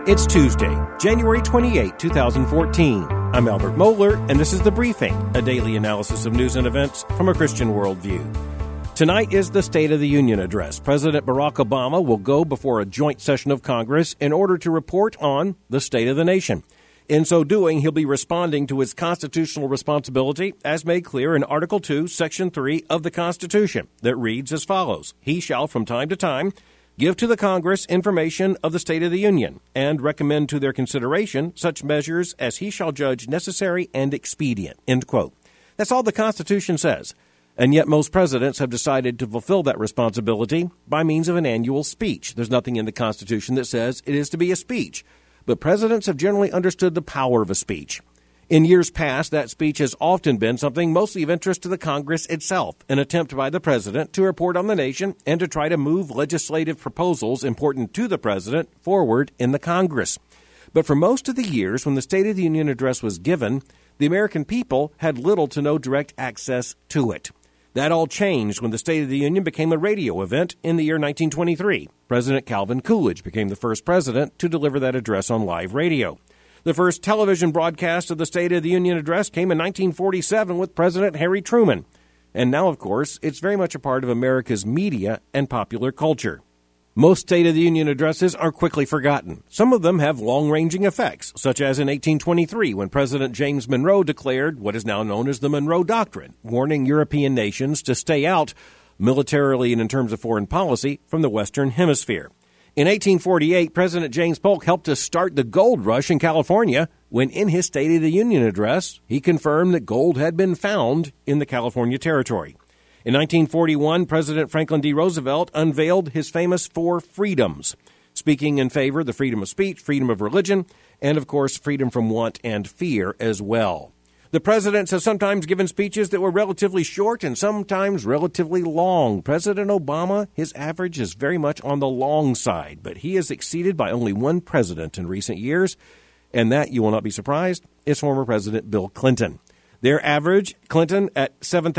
It's Tuesday, January 28, 2014. I'm Albert Mohler, and this is The Briefing, a daily analysis of news and events from a Christian worldview. Tonight is the State of the Union address. President Barack Obama will go before a joint session of Congress in order to report on the state of the nation. In so doing, he'll be responding to his constitutional responsibility, as made clear in Article 2, Section 3 of the Constitution, that reads as follows: He shall, from time to time, give to the Congress information of the State of the Union, and recommend to their consideration such measures as he shall judge necessary and expedient. End quote. That's all the Constitution says. And yet most presidents have decided to fulfill that responsibility by means of an annual speech. There's nothing in the Constitution that says it is to be a speech. But presidents have generally understood the power of a speech. In years past, that speech has often been something mostly of interest to the Congress itself, an attempt by the president to report on the nation and to try to move legislative proposals important to the president forward in the Congress. But for most of the years when the State of the Union address was given, the American people had little to no direct access to it. That all changed when the State of the Union became a radio event in the year 1923. President Calvin Coolidge became the first president to deliver that address on live radio. The first television broadcast of the State of the Union address came in 1947 with President Harry Truman. And now, of course, it's very much a part of America's media and popular culture. Most State of the Union addresses are quickly forgotten. Some of them have long-ranging effects, such as in 1823 when President James Monroe declared what is now known as the Monroe Doctrine, warning European nations to stay out, militarily and in terms of foreign policy, from the Western Hemisphere. In 1848, President James Polk helped to start the gold rush in California when, in his State of the Union address, he confirmed that gold had been found in the California Territory. In 1941, President Franklin D. Roosevelt unveiled his famous four freedoms, speaking in favor of the freedom of speech, freedom of religion, and, of course, freedom from want and fear as well. The presidents have sometimes given speeches that were relatively short and sometimes relatively long. President Obama, his average is very much on the long side, but he is exceeded by only one president in recent years, and that, you will not be surprised, is former President Bill Clinton. Their average, Clinton at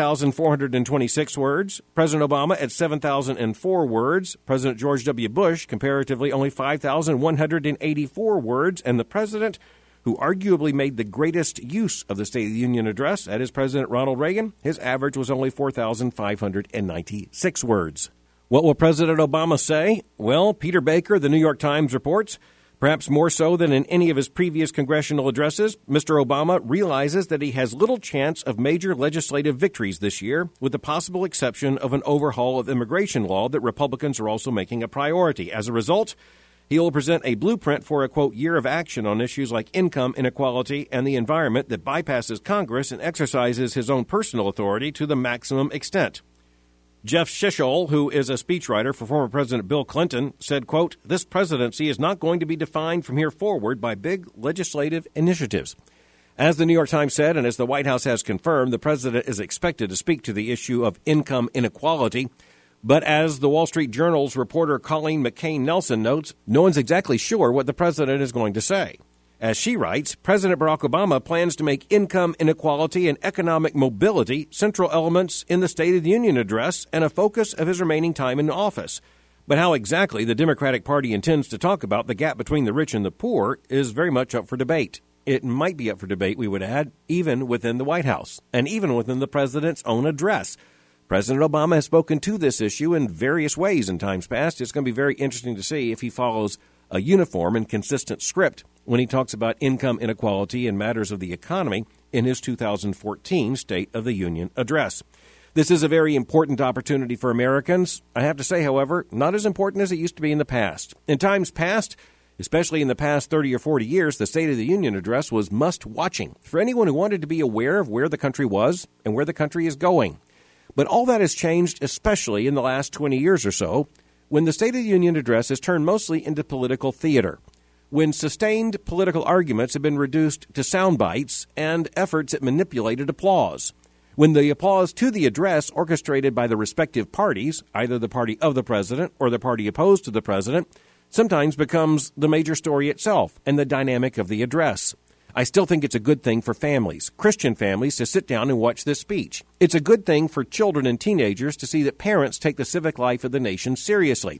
7,426 words, President Obama at 7,004 words, President George W. Bush, comparatively only 5,184 words, and the president who arguably made the greatest use of the State of the Union address, that is President Ronald Reagan, his average was only 4,596 words. What will President Obama say? Well, Peter Baker, the New York Times, reports, perhaps more so than in any of his previous congressional addresses, Mr. Obama realizes that he has little chance of major legislative victories this year, with the possible exception of an overhaul of immigration law that Republicans are also making a priority. As a result, he will present a blueprint for a, quote, year of action on issues like income inequality and the environment that bypasses Congress and exercises his own personal authority to the maximum extent. Jeff Shishol, who is a speechwriter for former President Bill Clinton, said, quote, this presidency is not going to be defined from here forward by big legislative initiatives. As the New York Times said, and as the White House has confirmed, the president is expected to speak to the issue of income inequality. But as the Wall Street Journal's reporter Colleen McCain Nelson notes, no one's exactly sure what the president is going to say. As she writes, President Barack Obama plans to make income inequality and economic mobility central elements in the State of the Union address and a focus of his remaining time in office. But how exactly the Democratic Party intends to talk about the gap between the rich and the poor is very much up for debate. It might be up for debate, we would add, even within the White House and even within the president's own address. President Obama has spoken to this issue in various ways in times past. It's going to be very interesting to see if he follows a uniform and consistent script when he talks about income inequality and matters of the economy in his 2014 State of the Union address. This is a very important opportunity for Americans. I have to say, however, not as important as it used to be in the past. In times past, especially in the past 30 or 40 years, the State of the Union address was must-watching for anyone who wanted to be aware of where the country was and where the country is going. But all that has changed, especially in the last 20 years or so, when the State of the Union address has turned mostly into political theater, when sustained political arguments have been reduced to sound bites and efforts at manipulated applause, when the applause to the address orchestrated by the respective parties, either the party of the president or the party opposed to the president, sometimes becomes the major story itself and the dynamic of the address. I still think it's a good thing for families, Christian families, to sit down and watch this speech. It's a good thing for children and teenagers to see that parents take the civic life of the nation seriously.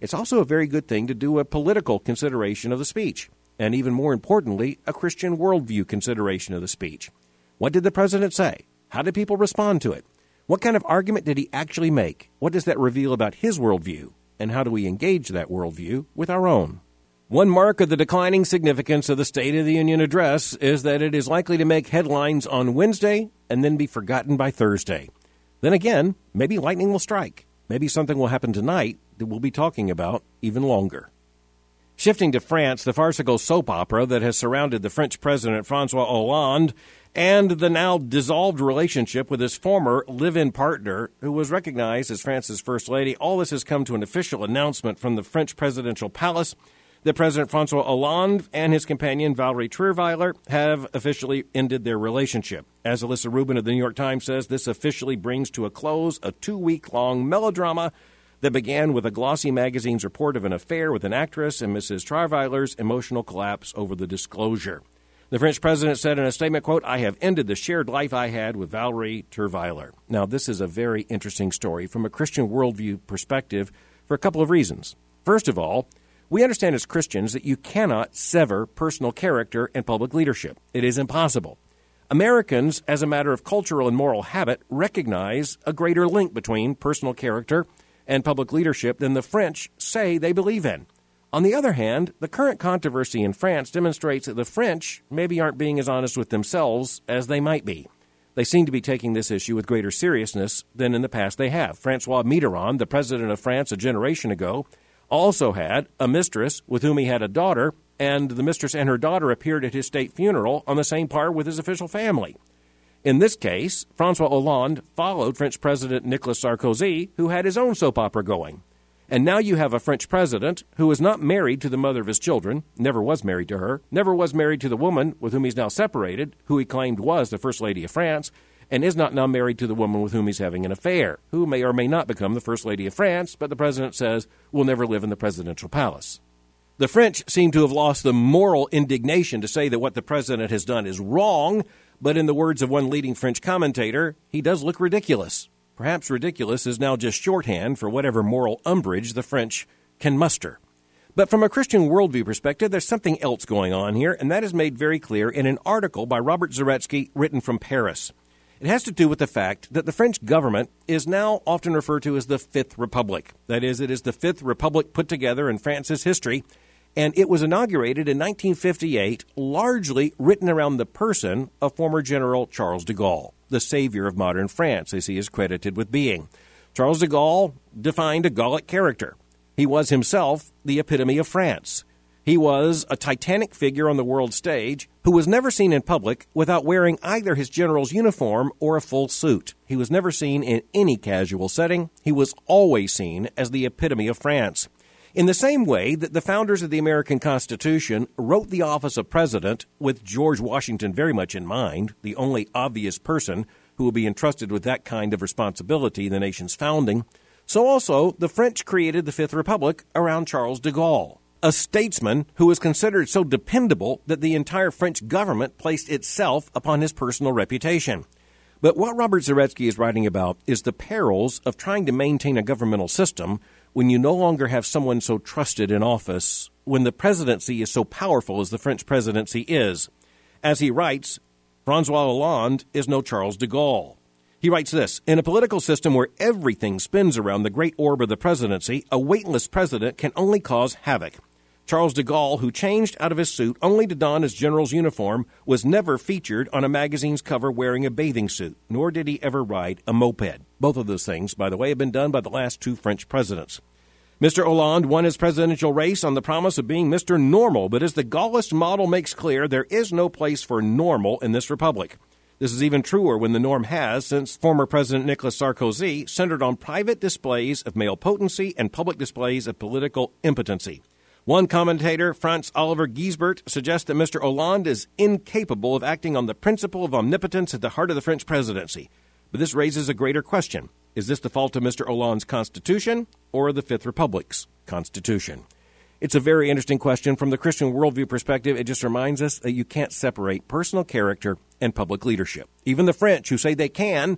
It's also a very good thing to do a political consideration of the speech, and even more importantly, a Christian worldview consideration of the speech. What did the president say? How did people respond to it? What kind of argument did he actually make? What does that reveal about his worldview? And how do we engage that worldview with our own? One mark of the declining significance of the State of the Union address is that it is likely to make headlines on Wednesday and then be forgotten by Thursday. Then again, maybe lightning will strike. Maybe something will happen tonight that we'll be talking about even longer. Shifting to France, the farcical soap opera that has surrounded the French President François Hollande and the now dissolved relationship with his former live-in partner, who was recognized as France's First Lady, all this has come to an official announcement from the French presidential palace that President François Hollande and his companion Valérie Trierweiler have officially ended their relationship. As Alyssa Rubin of the New York Times says, this officially brings to a close a 2-week-long melodrama that began with a glossy magazine's report of an affair with an actress and Mrs. Trierweiler's emotional collapse over the disclosure. The French president said in a statement, quote, "I have ended the shared life I had with Valérie Trierweiler." Now, this is a very interesting story from a Christian worldview perspective for a couple of reasons. First of all, we understand as Christians that you cannot sever personal character and public leadership. It is impossible. Americans, as a matter of cultural and moral habit, recognize a greater link between personal character and public leadership than the French say they believe in. On the other hand, the current controversy in France demonstrates that the French maybe aren't being as honest with themselves as they might be. They seem to be taking this issue with greater seriousness than in the past they have. François Mitterrand, the president of France a generation ago, also had a mistress with whom he had a daughter, and the mistress and her daughter appeared at his state funeral on the same par with his official family. In this case, François Hollande followed French President Nicolas Sarkozy, who had his own soap opera going. And now you have a French president who is not married to the mother of his children, never was married to her, never was married to the woman with whom he's now separated, who he claimed was the First Lady of France, and is not now married to the woman with whom he's having an affair, who may or may not become the First Lady of France, but the president says will never live in the presidential palace. The French seem to have lost the moral indignation to say that what the president has done is wrong, but in the words of one leading French commentator, he does look ridiculous. Perhaps ridiculous is now just shorthand for whatever moral umbrage the French can muster. But from a Christian worldview perspective, there's something else going on here, and that is made very clear in an article by Robert Zaretsky written from Paris. It has to do with the fact that the French government is now often referred to as the Fifth Republic. That is, it is the Fifth Republic put together in France's history, and it was inaugurated in 1958, largely written around the person of former General Charles de Gaulle, the savior of modern France, as he is credited with being. Charles de Gaulle defined a Gallic character. He was himself the epitome of France. He was a titanic figure on the world stage who was never seen in public without wearing either his general's uniform or a full suit. He was never seen in any casual setting. He was always seen as the epitome of France. In the same way that the founders of the American Constitution wrote the office of president with George Washington very much in mind, the only obvious person who will be entrusted with that kind of responsibility in the nation's founding, so also the French created the Fifth Republic around Charles de Gaulle, a statesman who was considered so dependable that the entire French government placed itself upon his personal reputation. But what Robert Zaretsky is writing about is the perils of trying to maintain a governmental system when you no longer have someone so trusted in office, when the presidency is so powerful as the French presidency is. As he writes, François Hollande is no Charles de Gaulle. He writes this: in a political system where everything spins around the great orb of the presidency, a weightless president can only cause havoc. Charles de Gaulle, who changed out of his suit only to don his general's uniform, was never featured on a magazine's cover wearing a bathing suit, nor did he ever ride a moped. Both of those things, by the way, have been done by the last two French presidents. Mr. Hollande won his presidential race on the promise of being Mr. Normal, but as the Gaullist model makes clear, there is no place for normal in this republic. This is even truer when the norm has, since former President Nicolas Sarkozy, centered on private displays of male potency and public displays of political impotency. One commentator, Franz Oliver Giesbert, suggests that Mr. Hollande is incapable of acting on the principle of omnipotence at the heart of the French presidency. But this raises a greater question. Is this the fault of Mr. Hollande's constitution or the Fifth Republic's constitution? It's a very interesting question. From the Christian worldview perspective, it just reminds us that you can't separate personal character and public leadership. Even the French, who say they can,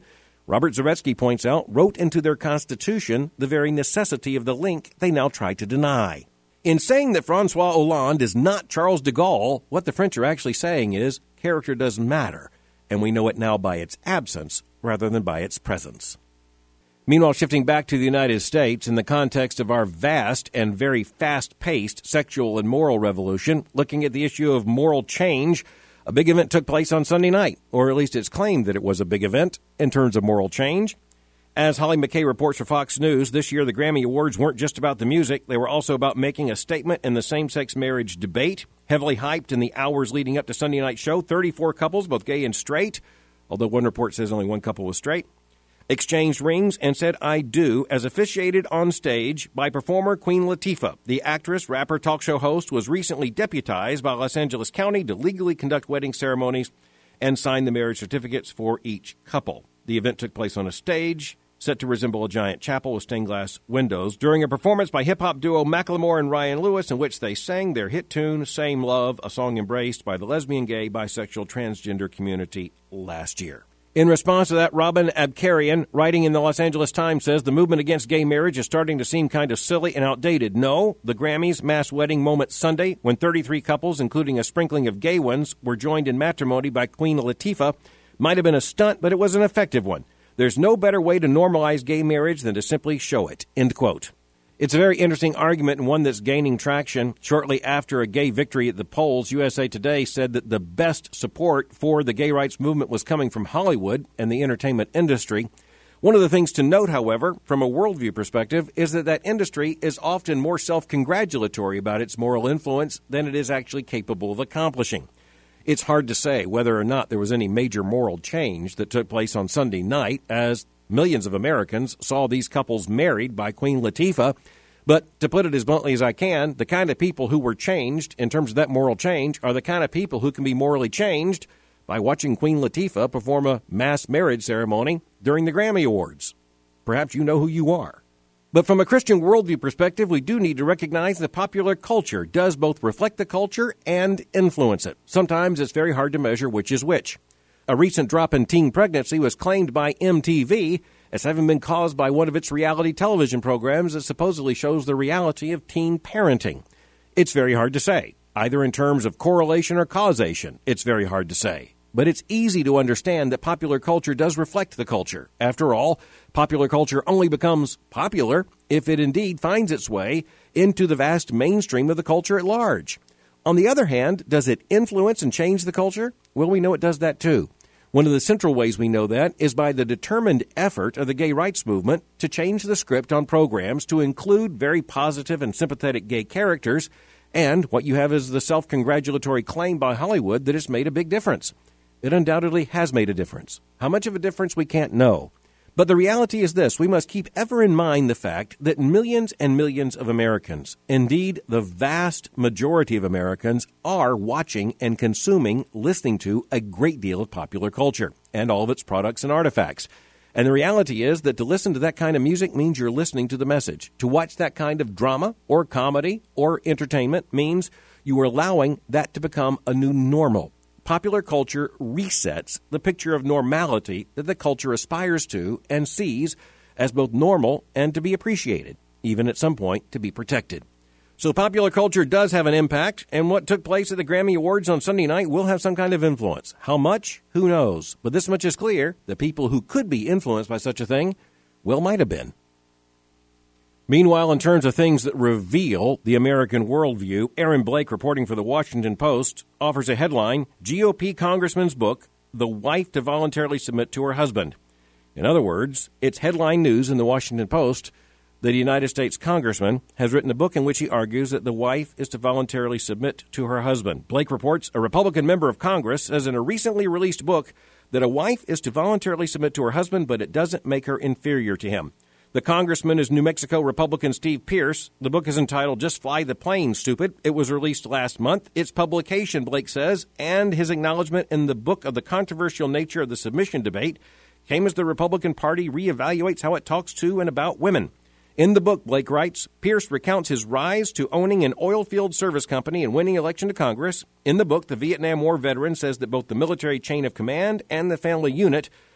Robert Zaretsky points out, wrote into their Constitution the very necessity of the link they now try to deny. In saying that Francois Hollande is not Charles de Gaulle, what the French are actually saying is character does matter, and we know it now by its absence rather than by its presence. Meanwhile, shifting back to the United States, in the context of our vast and very fast-paced sexual and moral revolution, looking at the issue of moral change, a big event took place on Sunday night, or at least it's claimed that it was a big event in terms of moral change. As Holly McKay reports for Fox News, this year the Grammy Awards weren't just about the music. They were also about making a statement in the same-sex marriage debate. Heavily hyped in the hours leading up to Sunday night's show, 34 couples, both gay and straight, although one report says only one couple was straight, exchanged rings and said "I do" as officiated on stage by performer Queen Latifah. The actress, rapper, talk show host was recently deputized by Los Angeles County to legally conduct wedding ceremonies and sign the marriage certificates for each couple. The event took place on a stage set to resemble a giant chapel with stained glass windows during a performance by hip-hop duo Macklemore and Ryan Lewis, in which they sang their hit tune, Same Love, a song embraced by the lesbian, gay, bisexual, transgender community last year. In response to that, Robin Abkarian, writing in the Los Angeles Times, says the movement against gay marriage is starting to seem kind of silly and outdated. No, the Grammys mass wedding moment Sunday, when 33 couples, including a sprinkling of gay ones, were joined in matrimony by Queen Latifah, might have been a stunt, but it was an effective one. There's no better way to normalize gay marriage than to simply show it. End quote. It's a very interesting argument and one that's gaining traction. Shortly after a gay victory at the polls, USA Today said that the best support for the gay rights movement was coming from Hollywood and the entertainment industry. One of the things to note, however, from a worldview perspective, is that industry is often more self-congratulatory about its moral influence than it is actually capable of accomplishing. It's hard to say whether or not there was any major moral change that took place on Sunday night, as millions of Americans saw these couples married by Queen Latifah. But to put it as bluntly as I can, the kind of people who were changed in terms of that moral change are the kind of people who can be morally changed by watching Queen Latifah perform a mass marriage ceremony during the Grammy Awards. Perhaps you know who you are. But from a Christian worldview perspective, we do need to recognize that popular culture does both reflect the culture and influence it. Sometimes it's very hard to measure which is which. A recent drop in teen pregnancy was claimed by MTV as having been caused by one of its reality television programs that supposedly shows the reality of teen parenting. It's very hard to say, either in terms of correlation or causation. It's very hard to say. But it's easy to understand that popular culture does reflect the culture. After all, popular culture only becomes popular if it indeed finds its way into the vast mainstream of the culture at large. On the other hand, does it influence and change the culture? Well, we know it does that too. One of the central ways we know that is by the determined effort of the gay rights movement to change the script on programs to include very positive and sympathetic gay characters, and what you have is the self-congratulatory claim by Hollywood that it's made a big difference. It undoubtedly has made a difference. How much of a difference we can't know. But the reality is this: we must keep ever in mind the fact that millions and millions of Americans, indeed the vast majority of Americans, are watching and consuming, listening to a great deal of popular culture and all of its products and artifacts. And the reality is that to listen to that kind of music means you're listening to the message. To watch that kind of drama or comedy or entertainment means you are allowing that to become a new normal. Popular culture resets the picture of normality that the culture aspires to and sees as both normal and to be appreciated, even at some point to be protected. So popular culture does have an impact, and what took place at the Grammy Awards on Sunday night will have some kind of influence. How much? Who knows? But this much is clear: the people who could be influenced by such a thing, well, might have been. Meanwhile, in terms of things that reveal the American worldview, Aaron Blake, reporting for the Washington Post, offers a headline: GOP Congressman's book, The Wife to Voluntarily Submit to Her Husband. In other words, it's headline news in the Washington Post that a United States congressman has written a book in which he argues that the wife is to voluntarily submit to her husband. Blake reports a Republican member of Congress says in a recently released book that a wife is to voluntarily submit to her husband, but it doesn't make her inferior to him. The congressman is New Mexico Republican Steve Pierce. The book is entitled Just Fly the Plane, Stupid. It was released last month. Its publication, Blake says, and his acknowledgement in the book of the controversial nature of the submission debate came as the Republican Party reevaluates how it talks to and about women. In the book, Blake writes, Pierce recounts his rise to owning an oil field service company and winning election to Congress. In the book, the Vietnam War veteran says that both the military chain of command and the family unit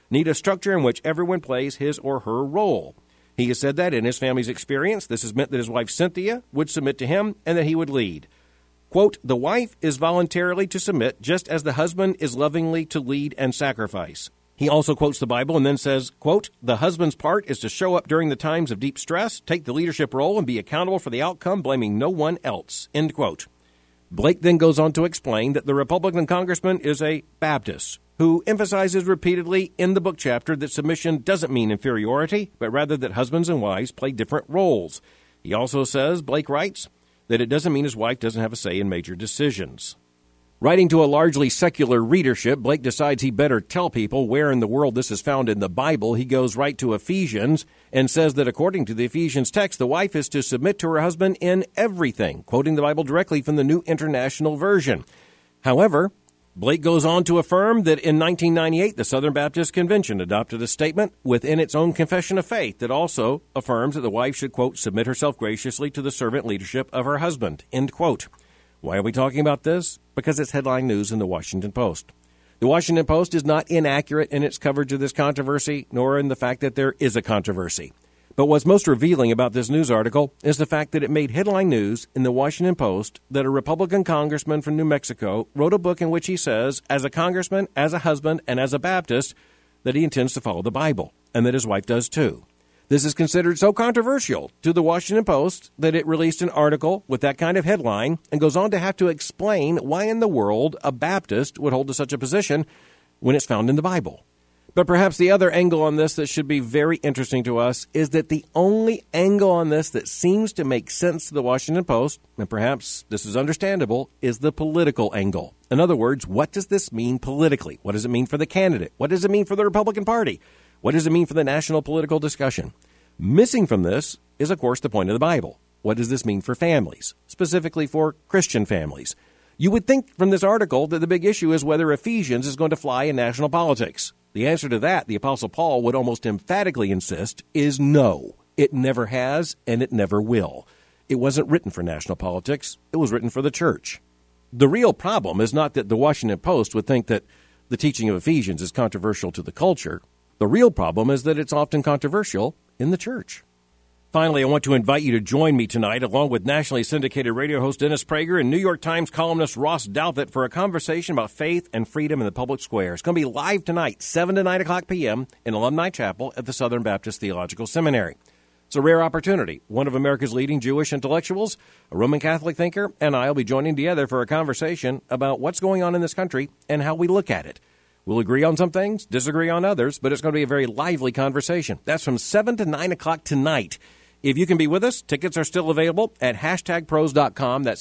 need a structure in which everyone plays his or her role. He has said that in his family's experience, this has meant that his wife Cynthia would submit to him and that he would lead. Quote, the wife is voluntarily to submit just as the husband is lovingly to lead and sacrifice. He also quotes the Bible and then says, quote, the husband's part is to show up during the times of deep stress, take the leadership role, and be accountable for the outcome, blaming no one else, end quote. Blake then goes on to explain that the Republican congressman is a Baptist who emphasizes repeatedly in the book chapter that submission doesn't mean inferiority, but rather that husbands and wives play different roles. He also says, Blake writes, that it doesn't mean his wife doesn't have a say in major decisions. Writing to a largely secular readership, Blake decides he better tell people where in the world this is found in the Bible. He goes right to Ephesians and says that according to the Ephesians text, the wife is to submit to her husband in everything, quoting the Bible directly from the New International Version. However, Blake goes on to affirm that in 1998, the Southern Baptist Convention adopted a statement within its own confession of faith that also affirms that the wife should, quote, submit herself graciously to the servant leadership of her husband, end quote. Why are we talking about this? Because it's headline news in the Washington Post. The Washington Post is not inaccurate in its coverage of this controversy, nor in the fact that there is a controversy. But what's most revealing about this news article is the fact that it made headline news in the Washington Post that a Republican congressman from New Mexico wrote a book in which he says, as a congressman, as a husband, and as a Baptist, that he intends to follow the Bible, and that his wife does too. This is considered so controversial to the Washington Post that it released an article with that kind of headline and goes on to have to explain why in the world a Baptist would hold to such a position when it's found in the Bible. But perhaps the other angle on this that should be very interesting to us is that the only angle on this that seems to make sense to the Washington Post, and perhaps this is understandable, is the political angle. In other words, what does this mean politically? What does it mean for the candidate? What does it mean for the Republican Party? What does it mean for the national political discussion? Missing from this is, of course, the point of the Bible. What does this mean for families, specifically for Christian families? You would think from this article that the big issue is whether Ephesians is going to fly in national politics. The answer to that, the Apostle Paul would almost emphatically insist, is no. It never has, and it never will. It wasn't written for national politics. It was written for the church. The real problem is not that the Washington Post would think that the teaching of Ephesians is controversial to the culture. The real problem is that it's often controversial in the church. Finally, I want to invite you to join me tonight, along with nationally syndicated radio host Dennis Prager and New York Times columnist Ross Douthat, for a conversation about faith and freedom in the public square. It's going to be live tonight, 7 to 9 o'clock p.m. in Alumni Chapel at the Southern Baptist Theological Seminary. It's a rare opportunity. One of America's leading Jewish intellectuals, a Roman Catholic thinker, and I will be joining together for a conversation about what's going on in this country and how we look at it. We'll agree on some things, disagree on others, but it's going to be a very lively conversation. That's from 7 to 9 o'clock tonight. If you can be with us, tickets are still available at hashtagpros.com. That's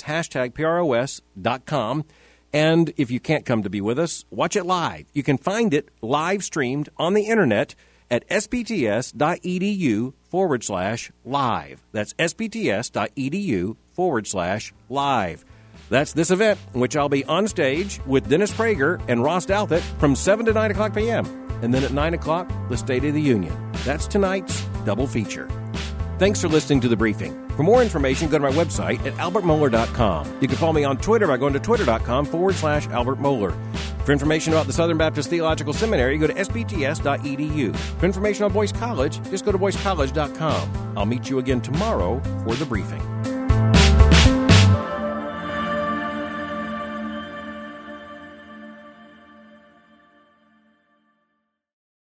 hashtagpros.com. And if you can't come to be with us, watch it live. You can find it live streamed on the internet at spts.edu/live. That's spts.edu/live. That's this event, in which I'll be on stage with Dennis Prager and Ross Douthat from 7 to 9 o'clock p.m. And then at 9 o'clock, the State of the Union. That's tonight's double feature. Thanks for listening to The Briefing. For more information, go to my website at albertmohler.com. You can follow me on Twitter by going to twitter.com/Albert Mohler. For information about the Southern Baptist Theological Seminary, go to spts.edu. For information on Boyce College, just go to boycecollege.com. I'll meet you again tomorrow for The Briefing.